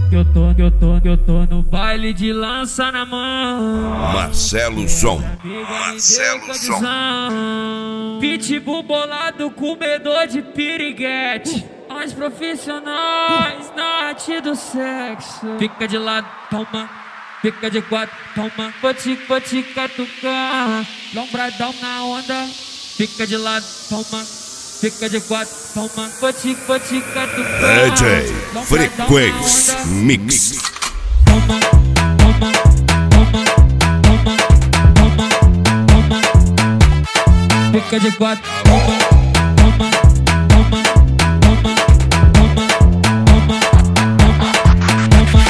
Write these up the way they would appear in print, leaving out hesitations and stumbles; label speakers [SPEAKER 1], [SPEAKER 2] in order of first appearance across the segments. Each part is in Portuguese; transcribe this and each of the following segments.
[SPEAKER 1] eu tô no baile de lança na mão.
[SPEAKER 2] Marcelo Som.
[SPEAKER 1] Pitbull bolado, comedor de piriguete. Nós profissionais na arte do sexo. Fica de lado, toma. Fica de quatro, toma. Vou te catucar. Lombradão na onda. Fica de lado, toma. Fica de quatro, toma. Vou te catucar.
[SPEAKER 2] DJ Frequência Mix.
[SPEAKER 1] Toma, toma, toma, toma, toma, toma. Fica de quatro, toma, toma, toma, toma, toma, toma, toma,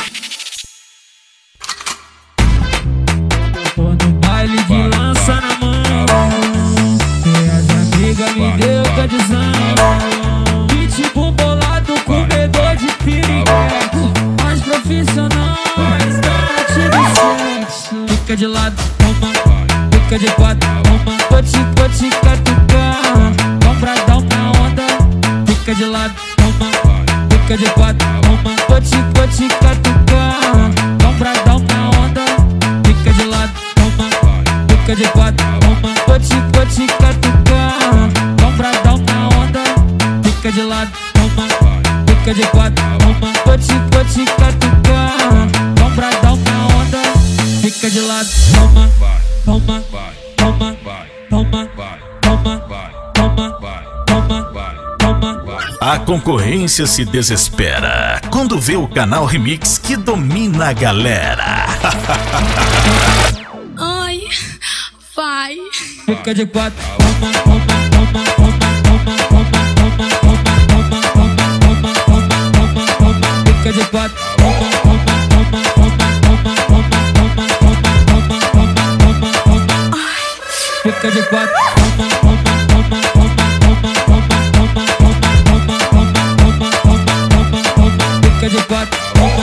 [SPEAKER 1] toma. Tô no baile de lança na mão. Minhas amigas me deu cadizão. Pitbull bolado, comedor de piriguete. Nós profissionais da arte do sexo. Fica de lado, toma. Fica de quatro, toma. Vou te catucar. Lombradão na onda. Fica de lado, toma. Fica de quatro, toma. Vou te catucar. Lombradão na onda. Fica de lado, toma. Fica de quatro, toma. Vou te catucar. Lombradão na onda. Fica de lado, toma. Fica de quatro, toma. Vou te catucar. Lombradão na onda. Fica de lado, toma. Toma, toma, toma, toma, toma, toma, toma.
[SPEAKER 3] A concorrência se desespera quando vê o canal Remix que domina a galera.
[SPEAKER 4] Ai, vai.
[SPEAKER 1] Fica de quatro, toma, toma, toma, toma, toma, toma, toma, toma, toma, toma, toma, toma. Fica de quatro, toma, toma, toma, toma, toma, toma, toma, toma, toma, toma, toma. Fica de quatro, toma, toma, toma, toma, toma, toma, toma, toma, toma, toma, toma, toma, toma. Fica de quatro, toma.